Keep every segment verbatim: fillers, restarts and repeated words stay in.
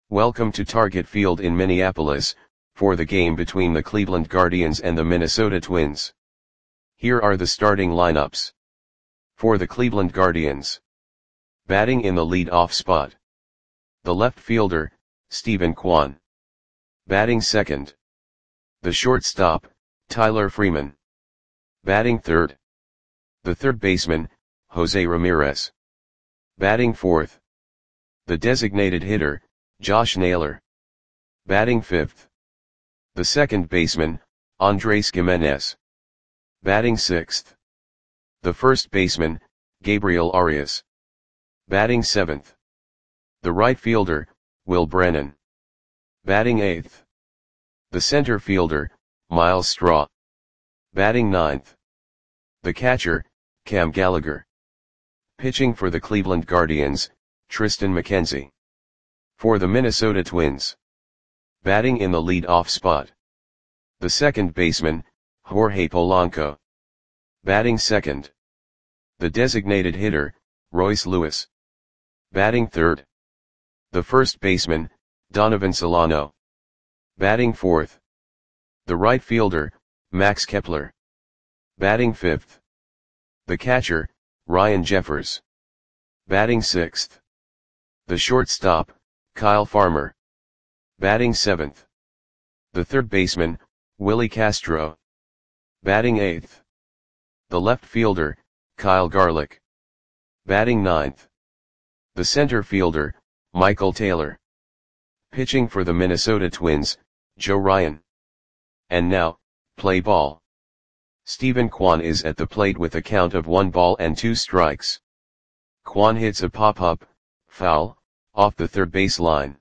Welcome to Target Field in Minneapolis, for the game between the Cleveland Guardians and the Minnesota Twins. Here are the starting lineups. For the Cleveland Guardians. Batting in the lead-off spot. The left fielder, Steven Kwan. Batting second. The shortstop, Tyler Freeman. Batting third. The third baseman, Jose Ramirez. Batting fourth. The designated hitter, Josh Naylor. Batting fifth. The second baseman, Andres Gimenez. Batting sixth. The first baseman, Gabriel Arias. Batting seventh. The right fielder, Will Brennan. Batting eighth. The center fielder, Myles Straw. Batting ninth. The catcher, Cam Gallagher. Pitching for the Cleveland Guardians, Triston McKenzie. For the Minnesota Twins. Batting in the lead-off spot. The second baseman, Jorge Polanco. Batting second. The designated hitter, Royce Lewis. Batting third. The first baseman, Donovan Solano. Batting fourth. The right fielder, Max Kepler. Batting fifth. The catcher, Ryan Jeffers. Batting sixth. The shortstop, Kyle Farmer. Batting seventh. The third baseman, Willie Castro. Batting eighth. The left fielder, Kyle Garlick. Batting ninth. The center fielder, Michael Taylor. Pitching for the Minnesota Twins, Joe Ryan. And now, play ball. Steven Kwan is at the plate with a count of one ball and two strikes. Kwan hits a pop-up, foul, off the third base line.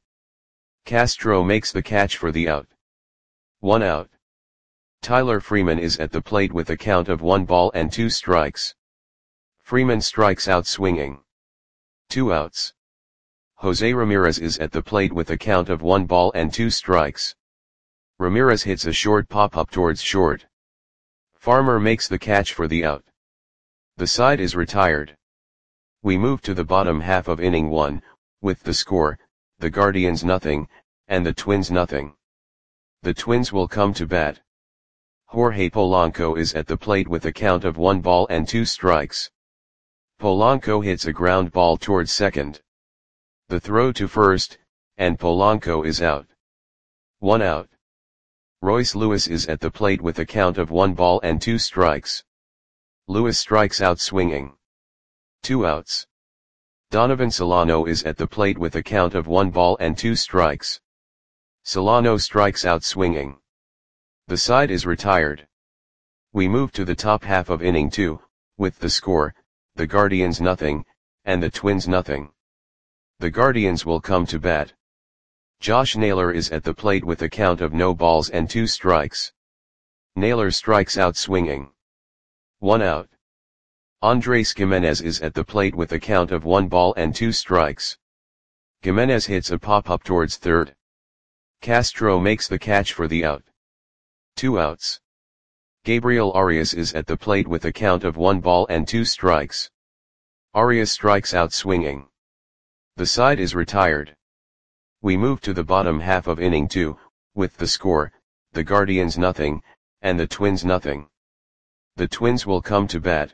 Castro makes the catch for the out. One out. Tyler Freeman is at the plate with a count of one ball and two strikes. Freeman strikes out swinging. Two outs. Jose Ramirez is at the plate with a count of one ball and two strikes. Ramirez hits a short pop-up towards short. Farmer makes the catch for the out. The side is retired. We move to the bottom half of inning one, with the score, the Guardians nothing, and the Twins nothing. The Twins will come to bat. Jorge Polanco is at the plate with a count of one ball and two strikes. Polanco hits a ground ball towards second. The throw to first, and Polanco is out. One out. Royce Lewis is at the plate with a count of one ball and two strikes. Lewis strikes out swinging. Two outs. Donovan Solano is at the plate with a count of one ball and two strikes. Solano strikes out swinging. The side is retired. We move to the top half of inning two, with the score, the Guardians nothing, and the Twins nothing. The Guardians will come to bat. Josh Naylor is at the plate with a count of no balls and two strikes. Naylor strikes out swinging. One out. Andres Gimenez is at the plate with a count of one ball and two strikes. Gimenez hits a pop-up towards third. Castro makes the catch for the out. Two outs. Gabriel Arias is at the plate with a count of one ball and two strikes. Arias strikes out swinging. The side is retired. We move to the bottom half of inning two, with the score, the Guardians nothing, and the Twins nothing. The Twins will come to bat.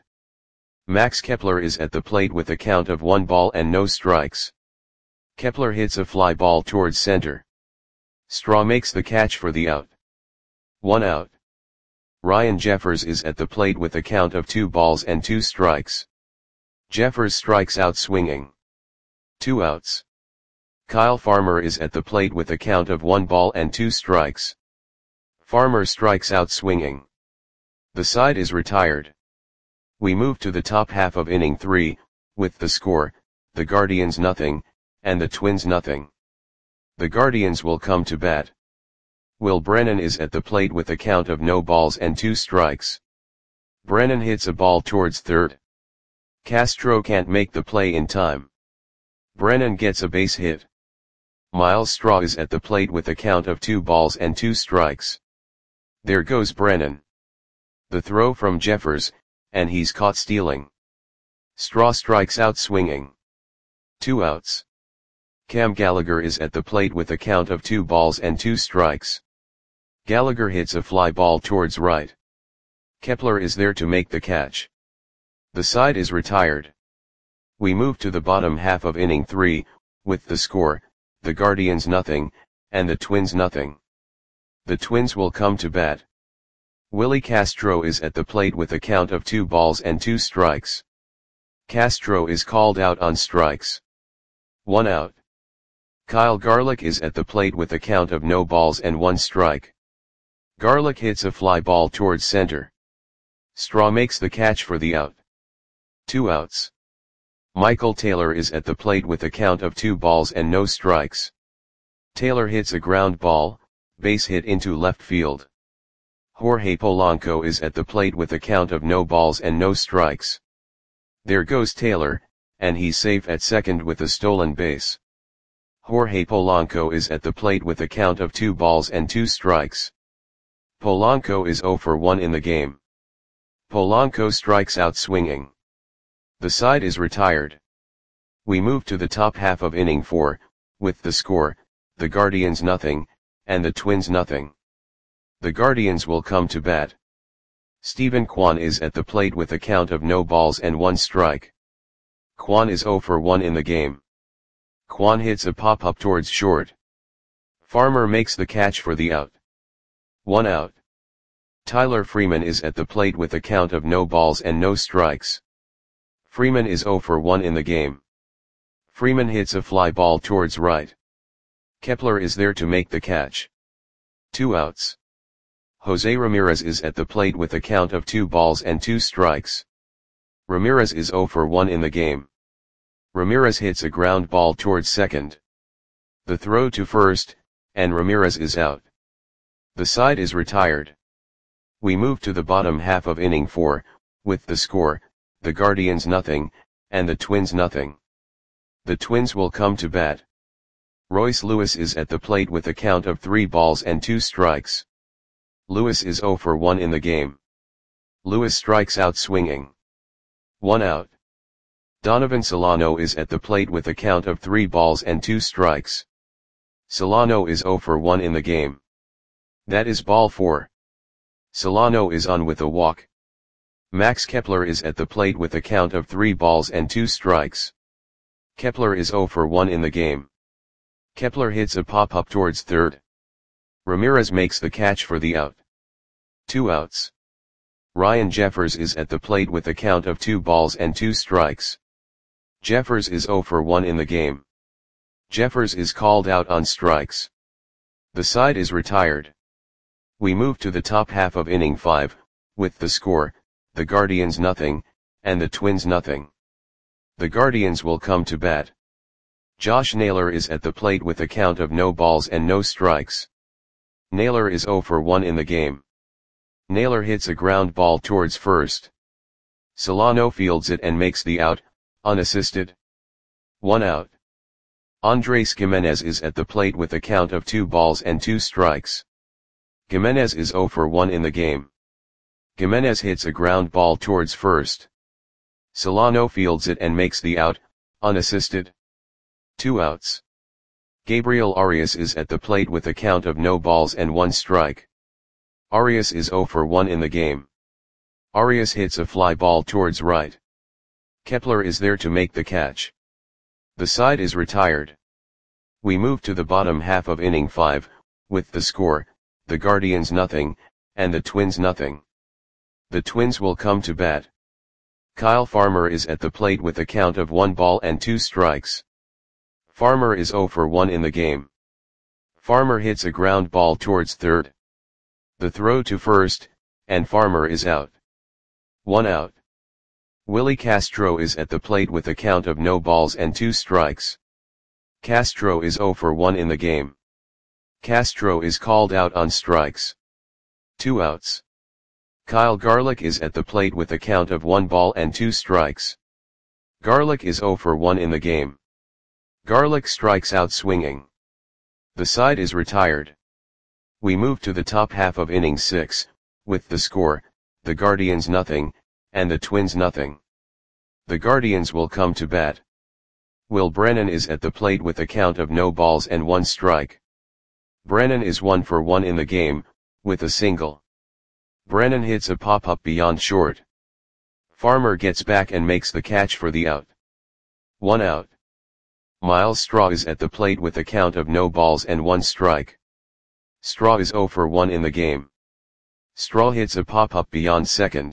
Max Kepler is at the plate with a count of one ball and no strikes. Kepler hits a fly ball towards center. Straw makes the catch for the out. One out. Ryan Jeffers is at the plate with a count of two balls and two strikes. Jeffers strikes out swinging. Two outs. Kyle Farmer is at the plate with a count of one ball and two strikes. Farmer strikes out swinging. The side is retired. We move to the top half of inning three, with the score, the Guardians nothing, and the Twins nothing. The Guardians will come to bat. Will Brennan is at the plate with a count of no balls and two strikes. Brennan hits a ball towards third. Castro can't make the play in time. Brennan gets a base hit. Myles Straw is at the plate with a count of two balls and two strikes. There goes Brennan. The throw from Jeffers, and he's caught stealing. Straw strikes out swinging. Two outs. Cam Gallagher is at the plate with a count of two balls and two strikes. Gallagher hits a fly ball towards right. Kepler is there to make the catch. The side is retired. We move to the bottom half of inning three, with the score, the Guardians nothing, and the Twins nothing. The Twins will come to bat. Willie Castro is at the plate with a count of two balls and two strikes. Castro is called out on strikes. One out. Kyle Garlick is at the plate with a count of no balls and one strike. Garlick hits a fly ball towards center. Straw makes the catch for the out. Two outs. Michael Taylor is at the plate with a count of two balls and no strikes. Taylor hits a ground ball, base hit into left field. Jorge Polanco is at the plate with a count of no balls and no strikes. There goes Taylor, and he's safe at second with a stolen base. Jorge Polanco is at the plate with a count of two balls and two strikes. Polanco is zero for one in the game. Polanco strikes out swinging. The side is retired. We move to the top half of inning four, with the score, the Guardians nothing, and the Twins nothing. The Guardians will come to bat. Stephen Kwan is at the plate with a count of no balls and one strike. Kwan is zero for one in the game. Kwan hits a pop-up towards short. Farmer makes the catch for the out. One out. Tyler Freeman is at the plate with a count of no balls and no strikes. Freeman is zero for one in the game. Freeman hits a fly ball towards right. Kepler is there to make the catch. Two outs. Jose Ramirez is at the plate with a count of two balls and two strikes. Ramirez is zero for one in the game. Ramirez hits a ground ball towards second. The throw to first, and Ramirez is out. The side is retired. We move to the bottom half of inning four, with the score, the Guardians nothing, and the Twins nothing. The Twins will come to bat. Royce Lewis is at the plate with a count of three balls and two strikes. Lewis is zero for one in the game. Lewis strikes out swinging. One out. Donovan Solano is at the plate with a count of three balls and two strikes. Solano is zero for one in the game. That is ball four. Solano is on with a walk. Max Kepler is at the plate with a count of three balls and two strikes. Kepler is zero for one in the game. Kepler hits a pop-up towards third. Ramirez makes the catch for the out. Two outs. Ryan Jeffers is at the plate with a count of two balls and two strikes. Jeffers is zero for one in the game. Jeffers is called out on strikes. The side is retired. We move to the top half of inning five, with the score, the Guardians nothing, and the Twins nothing. The Guardians will come to bat. Josh Naylor is at the plate with a count of no balls and no strikes. Naylor is zero for one in the game. Naylor hits a ground ball towards first. Solano fields it and makes the out, unassisted. One out. Andres Gimenez is at the plate with a count of two balls and two strikes. Gimenez is zero for one in the game. Gimenez hits a ground ball towards first. Solano fields it and makes the out, unassisted. Two outs. Gabriel Arias is at the plate with a count of no balls and one strike. Arias is zero for one in the game. Arias hits a fly ball towards right. Kepler is there to make the catch. The side is retired. We move to the bottom half of inning five, with the score, the Guardians nothing, and the Twins nothing. The Twins will come to bat. Kyle Farmer is at the plate with a count of one ball and two strikes. Farmer is zero for one in the game. Farmer hits a ground ball towards third. The throw to first, and Farmer is out. One out. Willie Castro is at the plate with a count of no balls and two strikes. Castro is zero for one in the game. Castro is called out on strikes. Two outs. Kyle Garlick is at the plate with a count of one ball and two strikes. Garlick is zero for one in the game. Garlick strikes out swinging. The side is retired. We move to the top half of inning six, with the score, the Guardians nothing, and the Twins nothing. The Guardians will come to bat. Will Brennan is at the plate with a count of no balls and one strike. Brennan is one for one in the game, with a single. Brennan hits a pop-up beyond short. Farmer gets back and makes the catch for the out. One out. Miles Straw is at the plate with a count of no balls and one strike. Straw is zero for one in the game. Straw hits a pop-up beyond second.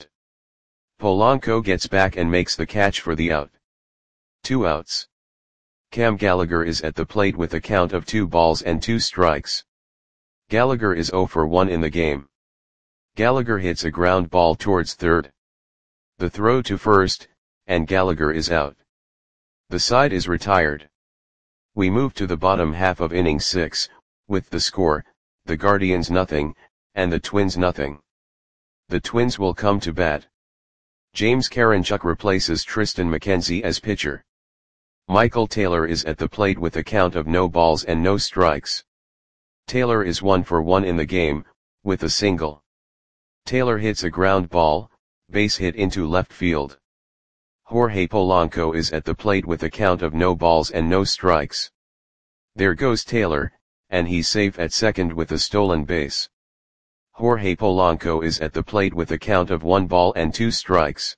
Polanco gets back and makes the catch for the out. Two outs. Cam Gallagher is at the plate with a count of two balls and two strikes. Gallagher is zero for one in the game. Gallagher hits a ground ball towards third. The throw to first, and Gallagher is out. The side is retired. We move to the bottom half of inning six, with the score, the Guardians nothing, and the Twins nothing. The Twins will come to bat. James Karinchuk replaces Tristan McKenzie as pitcher. Michael Taylor is at the plate with a count of no balls and no strikes. Taylor is one for one in the game, with a single. Taylor hits a ground ball, base hit into left field. Jorge Polanco is at the plate with a count of no balls and no strikes. There goes Taylor, and he's safe at second with a stolen base. Jorge Polanco is at the plate with a count of one ball and two strikes.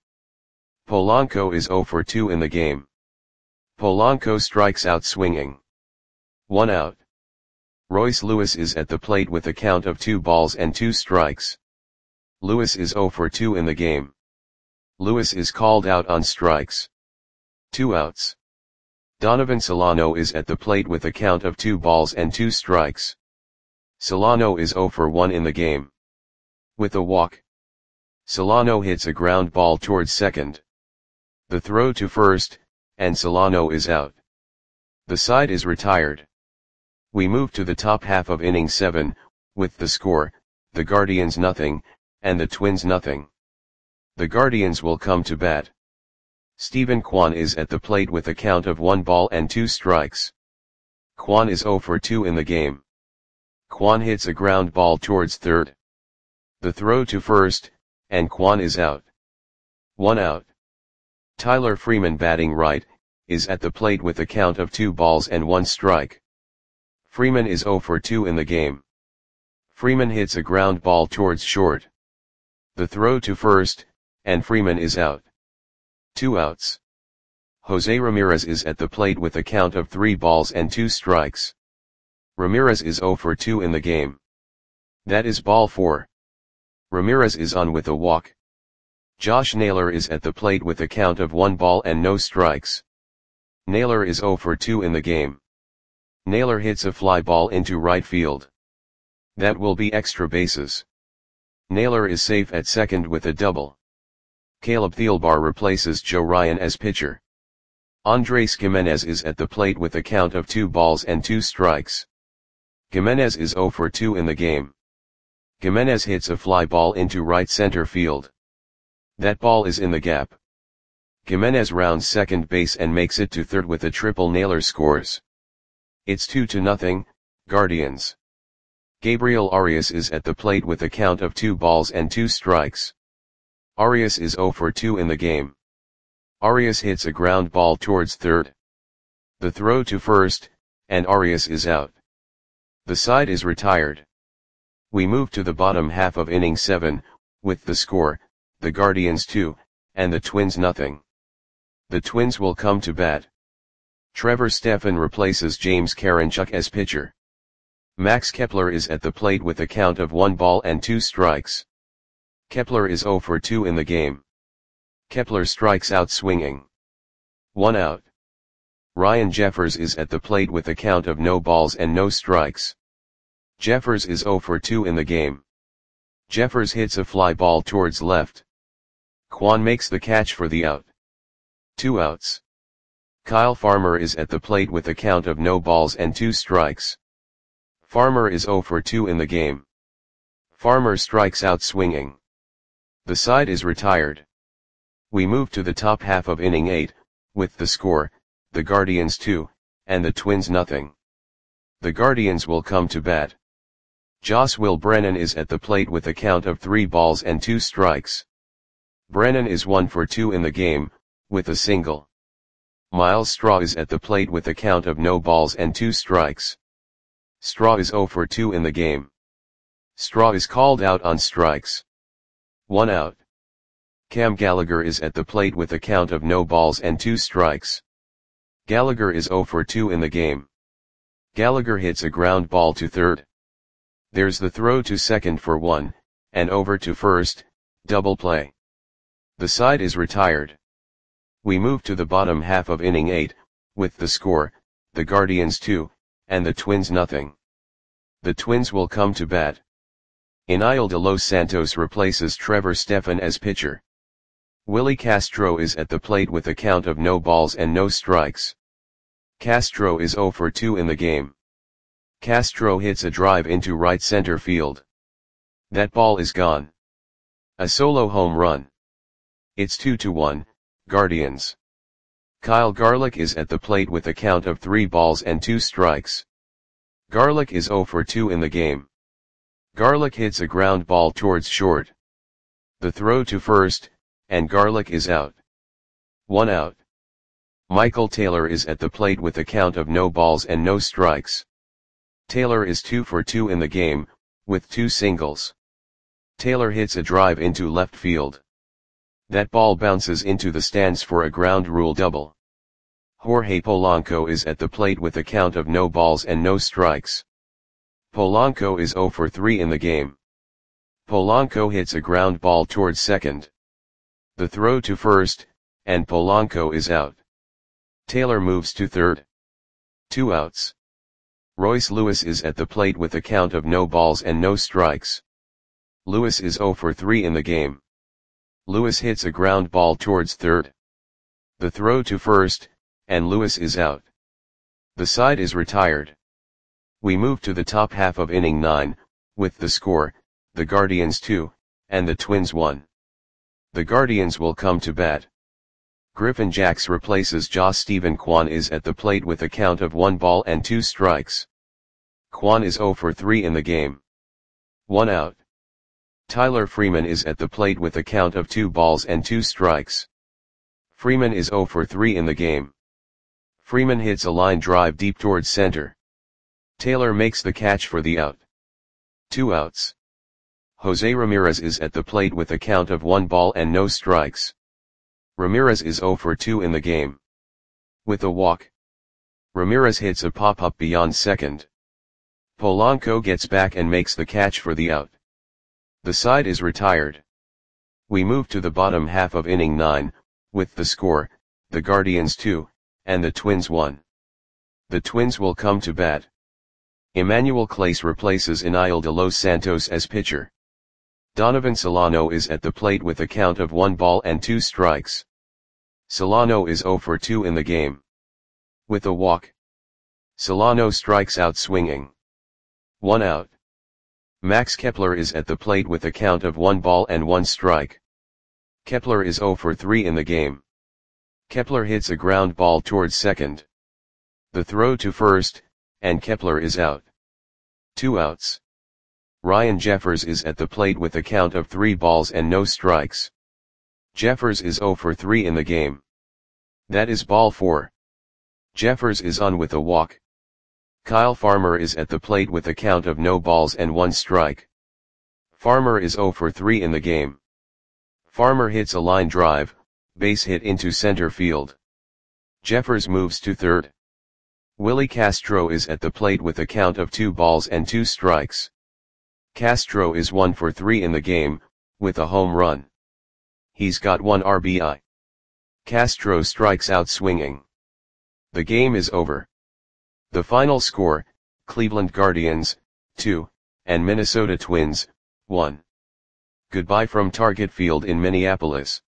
Polanco is zero for two in the game. Polanco strikes out swinging. One out. Royce Lewis is at the plate with a count of two balls and two strikes. Lewis is zero for two in the game. Lewis is called out on strikes. Two outs. Donovan Solano is at the plate with a count of two balls and two strikes. Solano is zero for one in the game. With a walk. Solano hits a ground ball towards second. The throw to first, and Solano is out. The side is retired. We move to the top half of inning seven, with the score, the Guardians nothing, and the Twins nothing. The Guardians will come to bat. Stephen Kwan is at the plate with a count of one ball and two strikes. Kwan is zero for two in the game. Kwan hits a ground ball towards third. The throw to first, and Kwan is out. One out. Tyler Freeman batting right, is at the plate with a count of two balls and one strike. Freeman is zero for two in the game. Freeman hits a ground ball towards short. The throw to first, and Freeman is out. Two outs. Jose Ramirez is at the plate with a count of three balls and two strikes. Ramirez is zero for two in the game. That is ball four. Ramirez is on with a walk. Josh Naylor is at the plate with a count of one ball and no strikes. Naylor is zero for two in the game. Naylor hits a fly ball into right field. That will be extra bases. Naylor is safe at second with a double. Caleb Thielbar replaces Joe Ryan as pitcher. Andres Gimenez is at the plate with a count of two balls and two strikes. Gimenez is zero for two in the game. Gimenez hits a fly ball into right center field. That ball is in the gap. Gimenez rounds second base and makes it to third with a triple. Naylor scores. It's two to nothing, Guardians. Gabriel Arias is at the plate with a count of two balls and two strikes. Arias is zero for two in the game. Arias hits a ground ball towards third. The throw to first, and Arias is out. The side is retired. We move to the bottom half of inning seven, with the score, the Guardians two, and the Twins nothing. The Twins will come to bat. Trevor Stephan replaces James Karinchuk as pitcher. Max Kepler is at the plate with a count of one ball and two strikes. Kepler is zero for two in the game. Kepler strikes out swinging. One out. Ryan Jeffers is at the plate with a count of no balls and no strikes. Jeffers is zero for two in the game. Jeffers hits a fly ball towards left. Kwan makes the catch for the out. Two outs. Kyle Farmer is at the plate with a count of no balls and two strikes. Farmer is zero for two in the game. Farmer strikes out swinging. The side is retired. We move to the top half of inning eight, with the score, the Guardians two, and the Twins nothing. The Guardians will come to bat. Joss Will Brennan is at the plate with a count of three balls and two strikes. Brennan is one for two in the game, with a single. Miles Straw is at the plate with a count of no balls and two strikes. Straw is zero for two in the game. Straw is called out on strikes. One out. Cam Gallagher is at the plate with a count of no balls and two strikes. Gallagher is zero for two in the game. Gallagher hits a ground ball to third. There's the throw to second for one, and over to first, double play. The side is retired. We move to the bottom half of inning eight, with the score, the Guardians two, and the Twins nothing. The Twins will come to bat. Eniel de los Santos replaces Trevor Stephan as pitcher. Willie Castro is at the plate with a count of no balls and no strikes. Castro is zero for two in the game. Castro hits a drive into right center field. That ball is gone. A solo home run. It's two to one, Guardians. Kyle Garlick is at the plate with a count of three balls and two strikes. Garlick is zero for two in the game. Garlick hits a ground ball towards short. The throw to first, and Garlick is out. One out. Michael Taylor is at the plate with a count of no balls and no strikes. Taylor is two for two in the game, with two singles. Taylor hits a drive into left field. That ball bounces into the stands for a ground rule double. Jorge Polanco is at the plate with a count of no balls and no strikes. Polanco is zero for three in the game. Polanco hits a ground ball towards second. The throw to first, and Polanco is out. Taylor moves to third. Two outs. Royce Lewis is at the plate with a count of no balls and no strikes. Lewis is zero for three in the game. Lewis hits a ground ball towards third. The throw to first, and Lewis is out. The side is retired. We move to the top half of inning nine, with the score, the Guardians two, and the Twins one. The Guardians will come to bat. Griffin Jax replaces Josh Stephen Kwan is at the plate with a count of one ball and two strikes. Kwan is zero for three in the game. One out. Tyler Freeman is at the plate with a count of two balls and two strikes. Freeman is zero for three in the game. Freeman hits a line drive deep towards center. Taylor makes the catch for the out. Two outs. Jose Ramirez is at the plate with a count of one ball and no strikes. Ramirez is zero for two in the game. With a walk. Ramirez hits a pop-up beyond second. Polanco gets back and makes the catch for the out. The side is retired. We move to the bottom half of inning nine, with the score, the Guardians two, and the Twins one. The Twins will come to bat. Emmanuel Clase replaces Eniel de los Santos as pitcher. Donovan Solano is at the plate with a count of one ball and two strikes. Solano is zero for two in the game. With a walk. Solano strikes out swinging. One out. Max Kepler is at the plate with a count of one ball and one strike. Kepler is zero for three in the game. Kepler hits a ground ball towards second. The throw to first, and Kepler is out. Two outs. Ryan Jeffers is at the plate with a count of three balls and no strikes. Jeffers is zero for three in the game. That is ball four. Jeffers is on with a walk. Kyle Farmer is at the plate with a count of no balls and one strike. Farmer is zero for three in the game. Farmer hits a line drive, base hit into center field. Jeffers moves to third. Willie Castro is at the plate with a count of two balls and two strikes. Castro is one for three in the game, with a home run. He's got one R B I. Castro strikes out swinging. The game is over. The final score, Cleveland Guardians, two, and Minnesota Twins, one. Goodbye from Target Field in Minneapolis.